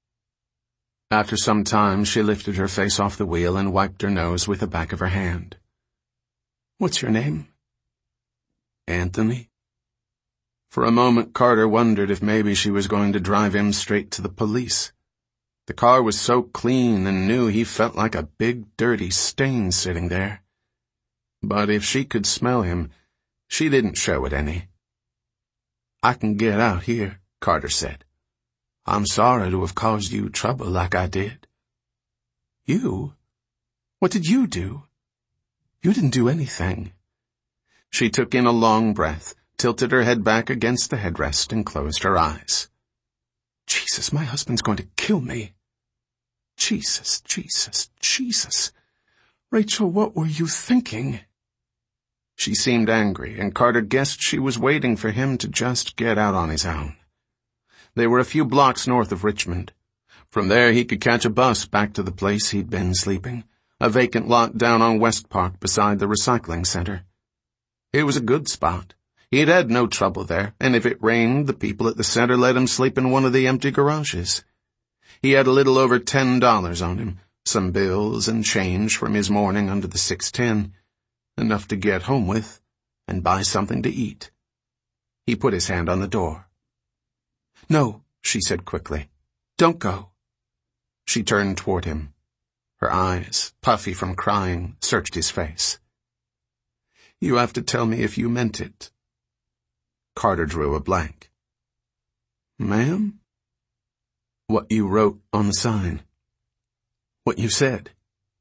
After some time, she lifted her face off the wheel and wiped her nose with the back of her hand. "What's your name?" "Anthony." For a moment, Carter wondered if maybe she was going to drive him straight to the police. The car was so clean and new he felt like a big dirty stain sitting there. But if she could smell him, she didn't show it any. "I can get out here," Carter said. "I'm sorry to have caused you trouble like I did." "You? What did you do? You didn't do anything." She took in a long breath, tilted her head back against the headrest, and closed her eyes. "Jesus, my husband's going to kill me. Jesus, Jesus, Jesus. Rachel, what were you thinking?" She seemed angry, and Carter guessed she was waiting for him to just get out on his own. They were a few blocks north of Richmond. From there he could catch a bus back to the place he'd been sleeping, a vacant lot down on West Park beside the recycling center. It was a good spot. He'd had no trouble there, and if it rained, the people at the center let him sleep in one of the empty garages. He had a little over $10 on him, some bills and change from his morning under the 610, enough to get home with and buy something to eat. He put his hand on the door. "No," she said quickly. "Don't go." She turned toward him. Her eyes, puffy from crying, searched his face. "You have to tell me if you meant it." Carter drew a blank. "Ma'am?" "What you wrote on the sign. What you said.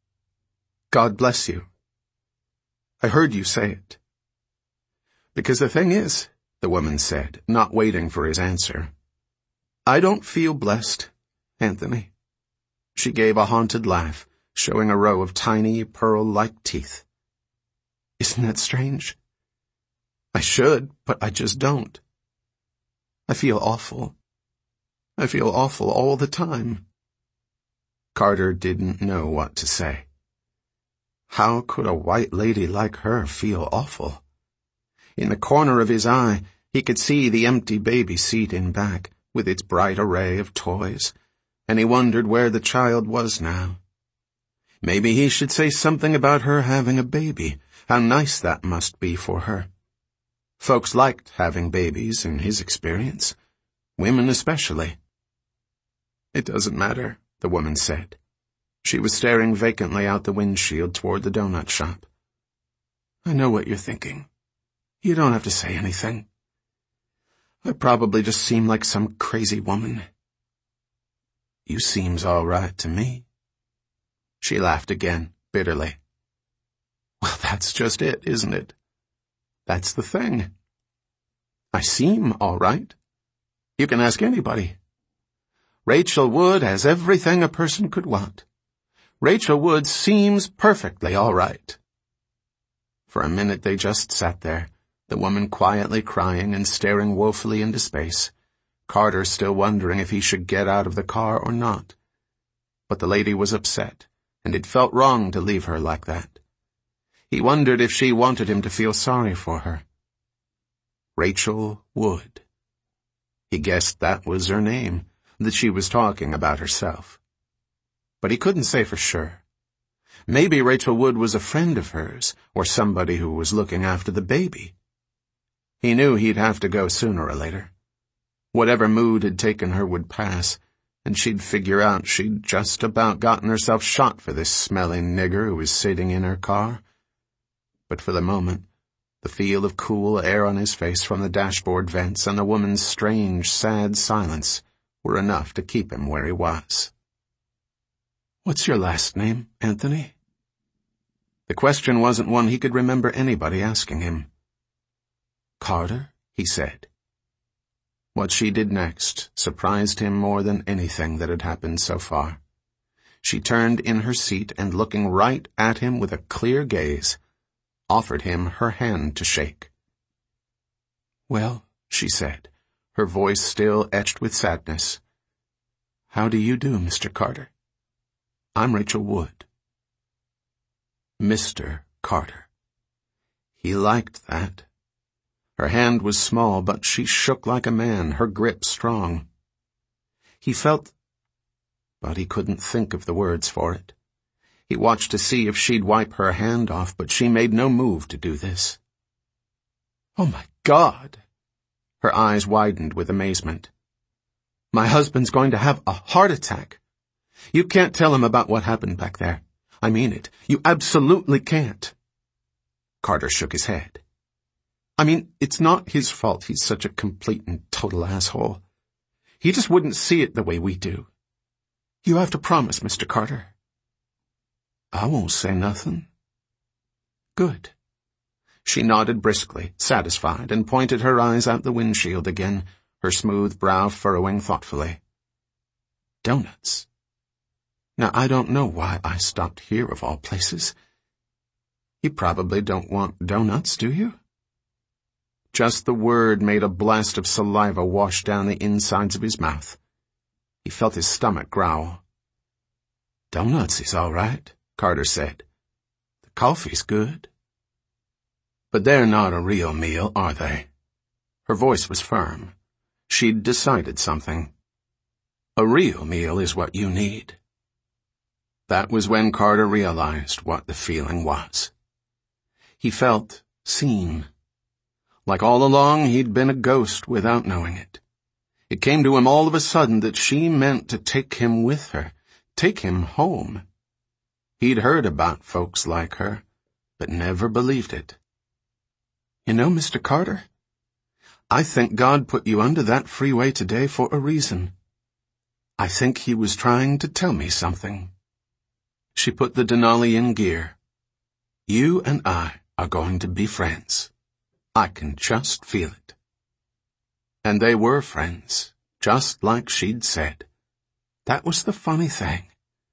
God bless you. I heard you say it." "Because the thing is," the woman said, not waiting for his answer, "I don't feel blessed, Anthony." She gave a haunted laugh, showing a row of tiny, pearl-like teeth. "Isn't that strange? I should, but I just don't. I feel awful. I feel awful all the time." Carter didn't know what to say. How could a white lady like her feel awful? In the corner of his eye, he could see the empty baby seat in back, with its bright array of toys, and he wondered where the child was now. Maybe he should say something about her having a baby, how nice that must be for her. Folks liked having babies, in his experience. Women especially. "It doesn't matter," the woman said. She was staring vacantly out the windshield toward the donut shop. "I know what you're thinking. You don't have to say anything. I probably just seem like some crazy woman. You seems all right to me." She laughed again, bitterly. "Well, that's just it, isn't it? That's the thing. I seem all right. You can ask anybody. Rachel Wood has everything a person could want. Rachel Wood seems perfectly all right." For a minute they just sat there, the woman quietly crying and staring woefully into space, Carter still wondering if he should get out of the car or not. But the lady was upset, and it felt wrong to leave her like that. He wondered if she wanted him to feel sorry for her. Rachel Wood. He guessed that was her name, that she was talking about herself. But he couldn't say for sure. Maybe Rachel Wood was a friend of hers, or somebody who was looking after the baby. He knew he'd have to go sooner or later. Whatever mood had taken her would pass, and she'd figure out she'd just about gotten herself shot for this smelly nigger who was sitting in her car. But for the moment, the feel of cool air on his face from the dashboard vents and the woman's strange, sad silence were enough to keep him where he was. "What's your last name, Anthony?" The question wasn't one he could remember anybody asking him. "Carter," he said. What she did next surprised him more than anything that had happened so far. She turned in her seat and, looking right at him with a clear gaze, offered him her hand to shake. "Well," she said, her voice still etched with sadness, "how do you do, Mr. Carter? I'm Rachel Wood." Mr. Carter. He liked that. Her hand was small, but she shook like a man, her grip strong. He felt, but he couldn't think of the words for it. He watched to see if she'd wipe her hand off, but she made no move to do this. "Oh, my God!" Her eyes widened with amazement. "My husband's going to have a heart attack. You can't tell him about what happened back there. I mean it. You absolutely can't." Carter shook his head. "I mean, it's not his fault he's such a complete and total asshole. He just wouldn't see it the way we do. You have to promise, Mr. Carter." "I won't say nothing." "Good." She nodded briskly, satisfied, and pointed her eyes out the windshield again, her smooth brow furrowing thoughtfully. "Donuts. Now, I don't know why I stopped here of all places. You probably don't want donuts, do you?" Just the word made a blast of saliva wash down the insides of his mouth. He felt his stomach growl. "Donuts is all right," Carter said. "The coffee's good." "But they're not a real meal, are they?" Her voice was firm. She'd decided something. "A real meal is what you need." That was when Carter realized what the feeling was. He felt seen. Like all along he'd been a ghost without knowing it. It came to him all of a sudden that she meant to take him with her, take him home. He'd heard about folks like her, but never believed it. "You know, Mr. Carter, I think God put you under that freeway today for a reason. I think he was trying to tell me something." She put the Denali in gear. "You and I are going to be friends. I can just feel it." And they were friends, just like she'd said. That was the funny thing.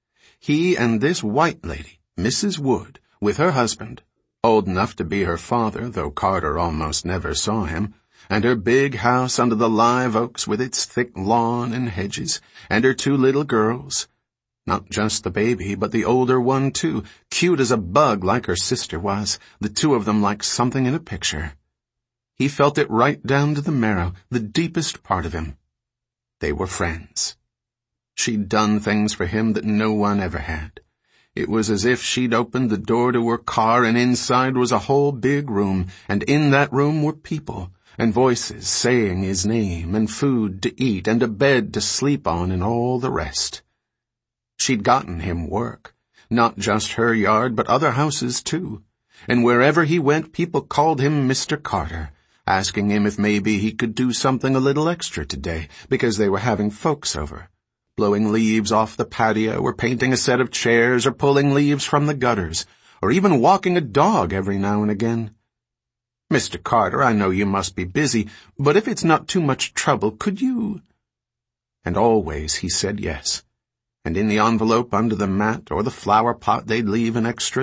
He and this white lady, Mrs. Wood, with her husband, old enough to be her father, though Carter almost never saw him, and her big house under the live oaks with its thick lawn and hedges, and her 2 little girls, not just the baby, but the older one too, cute as a bug like her sister was, the 2 of them like something in a picture. He felt it right down to the marrow, the deepest part of him. They were friends. She'd done things for him that no one ever had. It was as if she'd opened the door to her car and inside was a whole big room, and in that room were people, and voices saying his name, and food to eat, and a bed to sleep on, and all the rest. She'd gotten him work, not just her yard, but other houses too, and wherever he went people called him Mr. Carter, asking him if maybe he could do something a little extra today, because they were having folks over. Blowing leaves off the patio, or painting a set of chairs, or pulling leaves from the gutters, or even walking a dog every now and again. "Mr. Carter, I know you must be busy, but if it's not too much trouble, could you—" And always he said yes. And in the envelope under the mat or the flower pot they'd leave an extra